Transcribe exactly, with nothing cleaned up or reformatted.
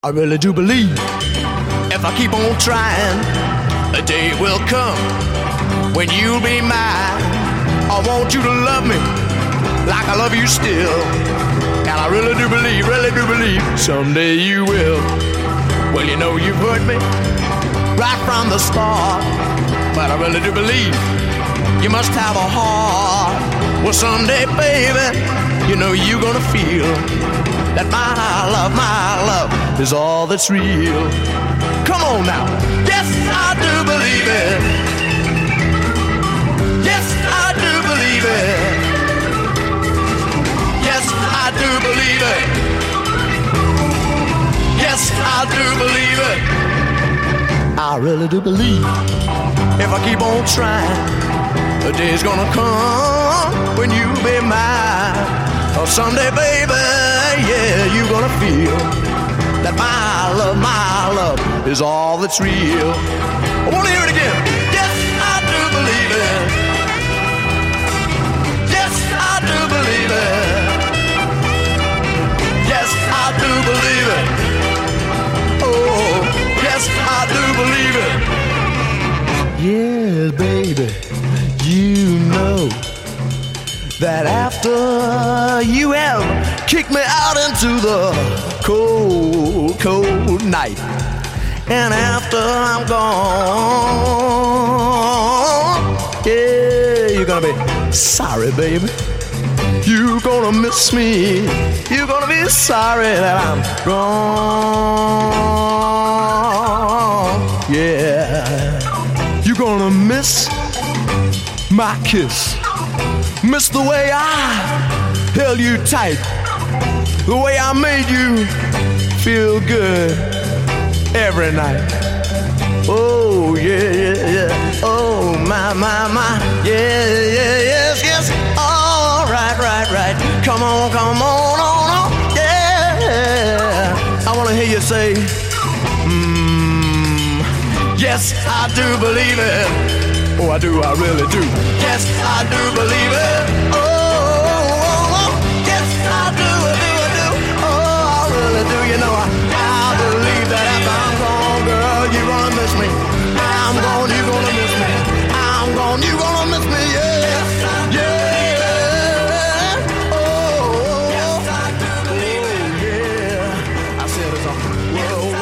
I really do believe if I keep on trying, a day will come when you'll be mine. I want you to love me like I love you still. And I really do believe, really do believe someday you will. Well, you know you've hurt me right from the start, but I really do believe you must have a heart. Well, someday, baby, you know you're gonna feel that my love, my love is all that's real. Come on now. Yes, I do believe it. Yes, I do believe it. Yes, I do believe it. Yes, I do believe it. I really do believe if I keep on trying, the day's gonna come when you be mine. Oh, someday, baby, yeah, you're gonna feel that my love, my love is all that's real. I wanna hear it again. Yes, I do believe it. Yes, I do believe it. Yes, I do believe it. Oh, yes, I do believe it. Yes, baby, you know that after you have kicked me out into the cold, cold night, and after I'm gone, yeah, you're gonna be sorry, baby. You're gonna miss me. You're gonna be sorry that I'm gone. Yeah, you're gonna miss my kiss. Miss the way I held you tight, the way I made you feel good every night. Oh, yeah, yeah, yeah. Oh, my, my, my. Yeah, yeah, yes, yes. All right, right, right. Come on, come on, on, on. Yeah. I want to hear you say, mmm, yes, I do believe it. Oh, I do, I really do. Yes, I do believe it. Oh, oh, oh, oh. Yes, I do, I do, I do. Oh, I really do. You know, I, I believe that after I'm gone, girl, you're gonna miss me. I'm gone, you're gonna miss me. I'm gone, you're gonna miss me. Yeah, yeah. Oh, oh, oh, yeah. I said it's a whoa.